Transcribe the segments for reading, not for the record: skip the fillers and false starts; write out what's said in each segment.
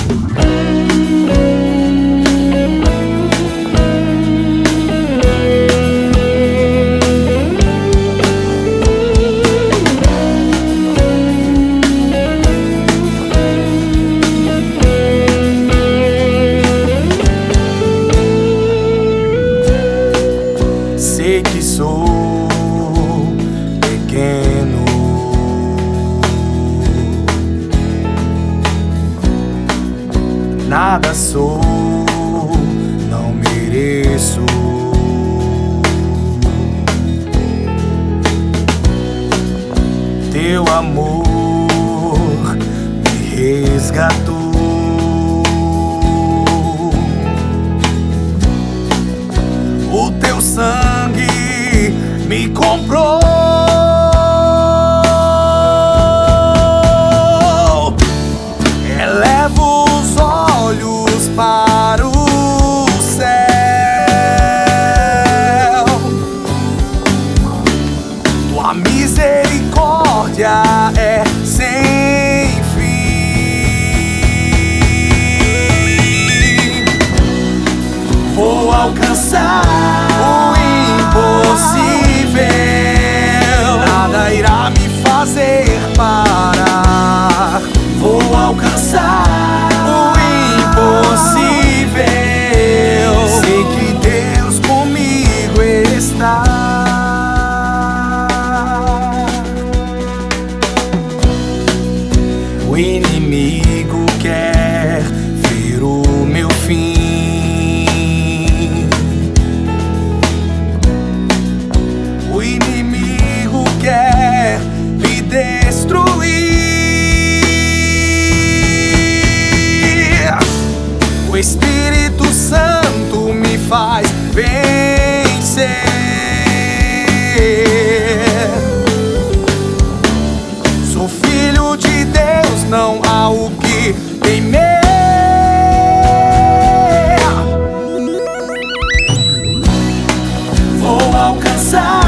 Sei que sou pequeno, nada sou, não mereço. Teu amor me resgatou. O teu sangue me comprou. Elevo os olhos para o céu. Tua misericórdia é sem fim. Vou alcançar impossível, nada irá me fazer parar. Vou alcançar o impossível. Sei que Deus comigo está. O inimigo quer ver o meu fim. O inimigo quer me destruir. O Espírito Santo me faz vencer. Sou filho de Deus, não há o que temer. Vou alcançar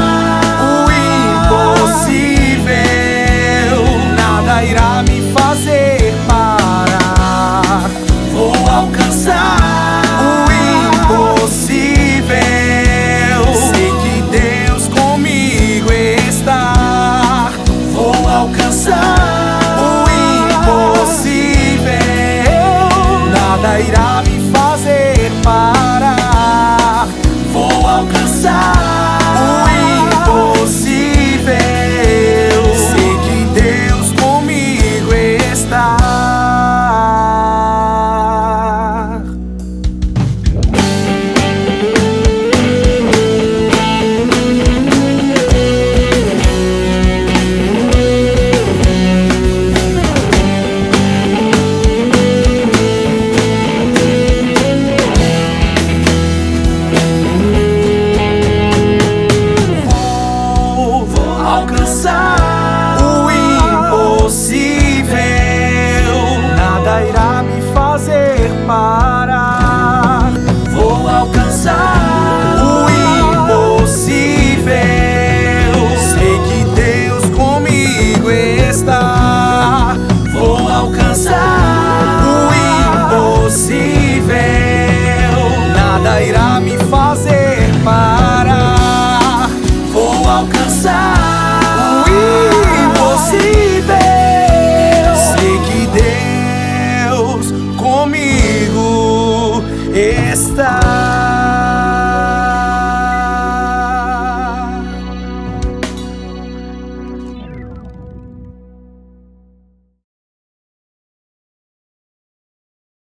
irá me fazer parar. Vou alcançar o impossível. Sei que Deus comigo está. Vou alcançar o impossível. Nada irá me fazer parar. Vou alcançar o impossível. Sei que Deus comigo está. Vou alcançar o impossível. Nada irá me fazer parar. Vou alcançar o impossível. Sei que Deus comigo está. Vou alcançar o impossível. Nada irá me fazer parar. Vou alcançar o impossível. Sei que Deus comigo está.